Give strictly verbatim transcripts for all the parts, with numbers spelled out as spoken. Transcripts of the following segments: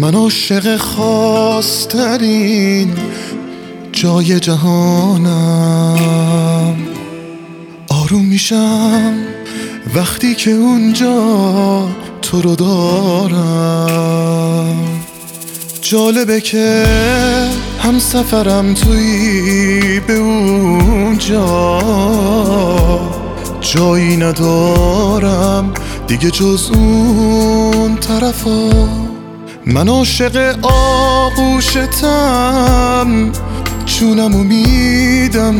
من عاشق خاص‌ترین جای جهانم. آروم میشم وقتی که اونجا تو رو دارم. جالبه که هم سفرم توی به اونجا، جایی ندارم دیگه جز اون طرفا. من عاشق آغوشتم، جونمو میدم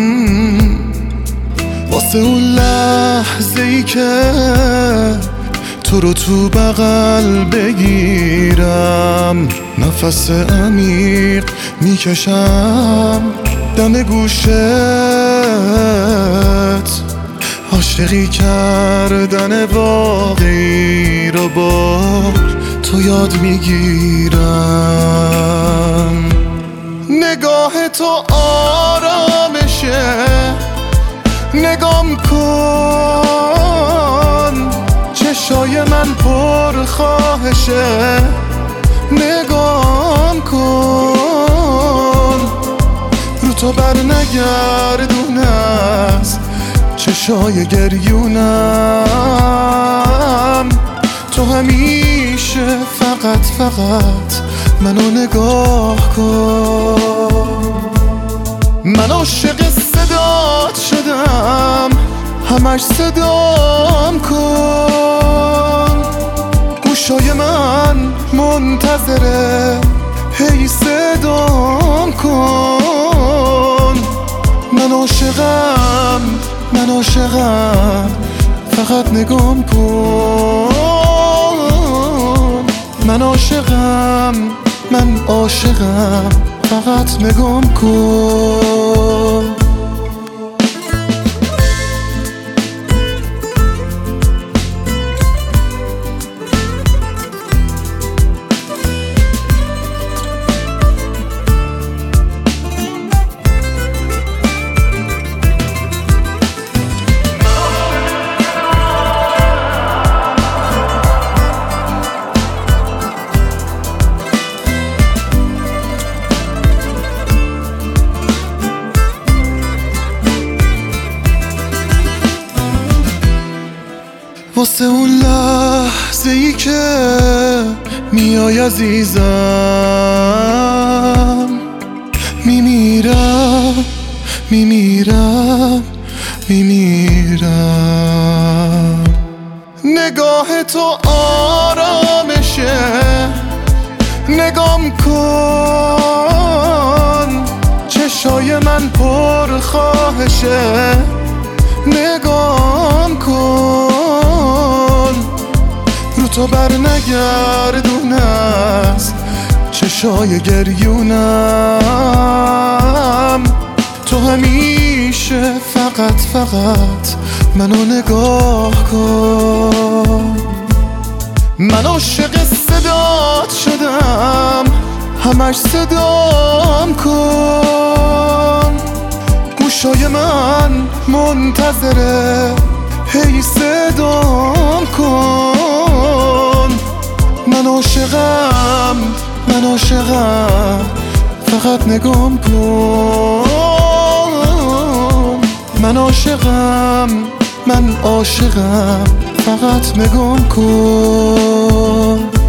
واسه اون لحظه ای که تو رو تو بغل بگیرم. نفس عمیق میکشم دم گوشت، عاشقی کردن واقعی رو با تو یاد میگیرم. نگاه تو آرامشه، نگام کن چشای من پر خواهشه. نگام کن رو تو بر نگردون از چشای گریونم. تو همیشه فقط فقط منو نگاه کن. من عاشق صدات شدم، همش صدام کن. گوشای من منتظره، هی صدام کن. من عاشقم من عاشقم فقط نگام کن. من عاشقم من عاشقم فقط نگام کن. واسه اون لحظه ای که میای عزیزم، میمیرم میمیرم میمیرم. نگاه تو آرامشه، نگام کن چشای من پر خواهشه. نگام کن رو تو بر نگردون از چشای گریونم. تو همیشه فقط فقط منو نگاه کن. من عاشق صدات شدم، همش صدام کن. گوشای من منتظره، هی صدام کن. من عاشقم من عاشقم فقط نگام کن. من عاشقم من عاشقم فقط نگام کن.